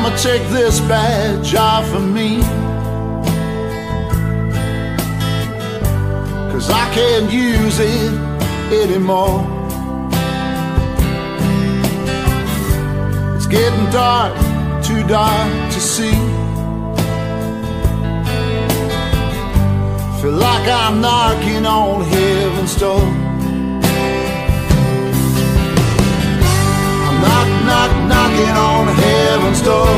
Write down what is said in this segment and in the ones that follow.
Mama, take this badge off of me, 'cause I can't use it anymore. It's getting dark, too dark to see. Feel like I'm knocking on heaven's door. I'm knocking on heaven's door.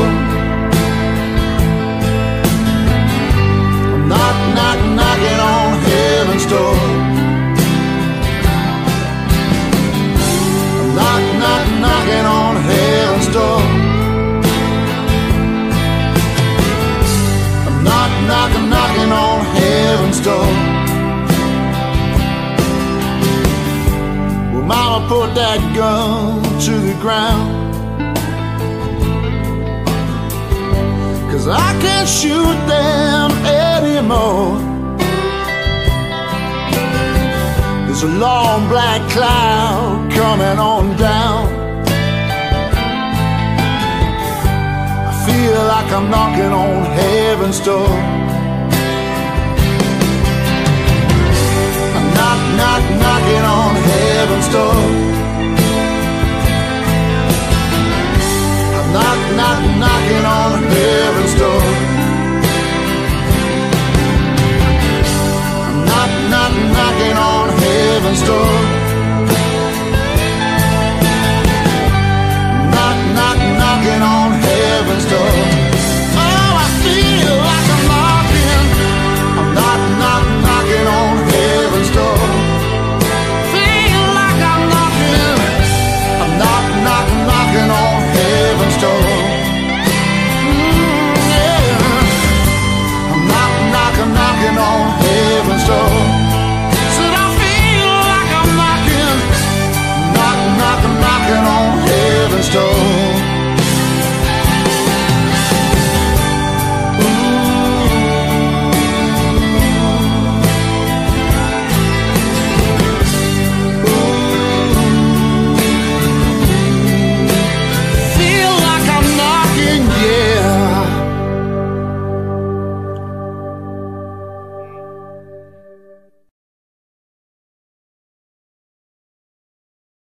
I'm knocking on heaven's door. I'm knocking on heaven's door. I'm knocking on heaven's door. Well, Mama, put that gun to the ground, 'cause I can't shoot them anymore. There's a long black cloud coming on down. I feel like I'm knocking on heaven's door. I'm knocking on heaven's door.